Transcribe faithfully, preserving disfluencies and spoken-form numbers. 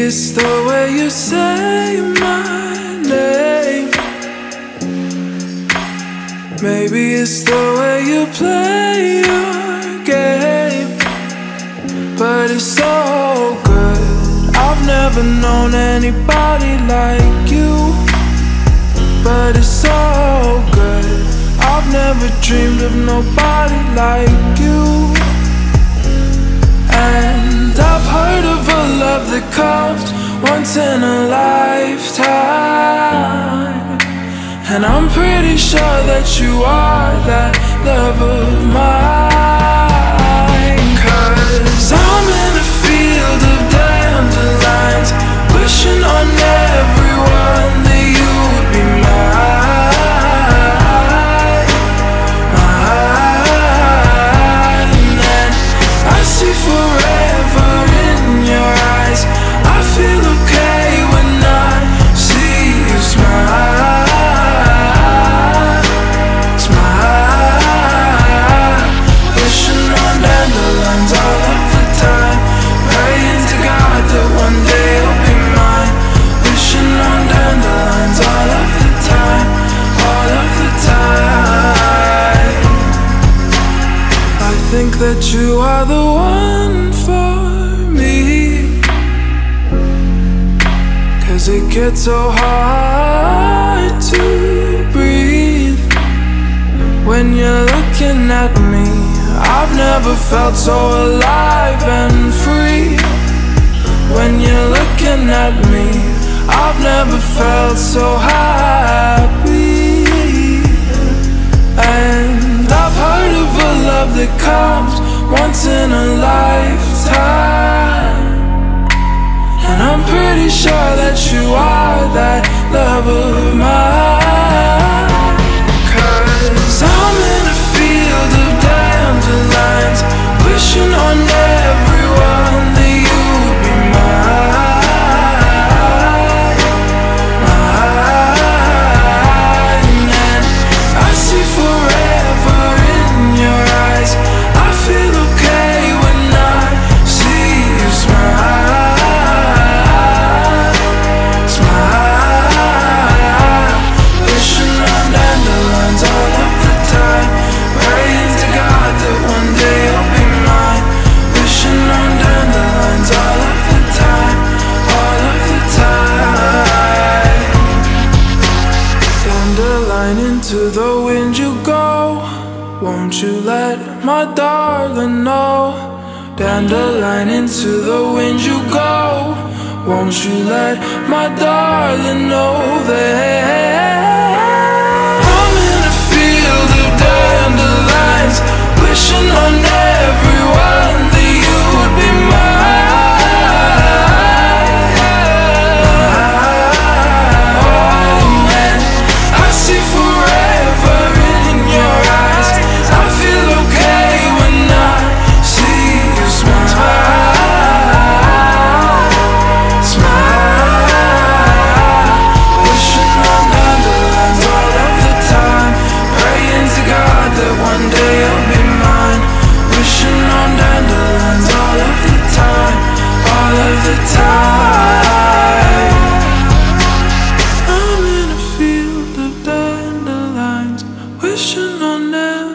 it's the way you say my name. Maybe it's the way you play your game. But it's so good. I've never known anybody like you. But it's so good. I've never dreamed of nobody like you. And I've heard of a love that comes once in a lifetime. And I'm pretty sure that you are that love of mine. 'Cause I'm in a field of dandelions, wishing on everyone that you would be mine, mine. And I see forever in your eyes. I feel okay when I see you smile, smile. Wishing on dandelions all of the time, praying to God that one day you'll be mine. Wishing on dandelions all of the time, all of the time. I think that you are the one for me, 'cause it gets so hard to breathe when you're looking at me. I've never felt so alive and free. When you're looking at me, I've never felt so happy. And I've heard of a love that comes once in a lifetime. And I'm pretty sure that you are that love of mine. 'Cause I'm in a field of dandelions, wishing on everyone that you would be mine, mine. And I see forever in your eyes. I feel okay when I see you smile, smile. Wishing on dandelions all of the time, praying to God that one day you'll be mine. Wishing on dandelions all of the time, all of the time. Dandelion, into the wind you go. Won't you let my darling know? Dandelion, into the wind you go. Won't you let my darling know that I'm in a field of dandelions, wishing on everyone that you would be mine, mine. And I see forever in your eyes. I feel okay when I see you smile, smile. Wishing on dandelions all of the time, praying to God that one day you'll be mine. Wishing on dandelions all of the time, all of the time. I'm in a field of dandelions, wishing on them.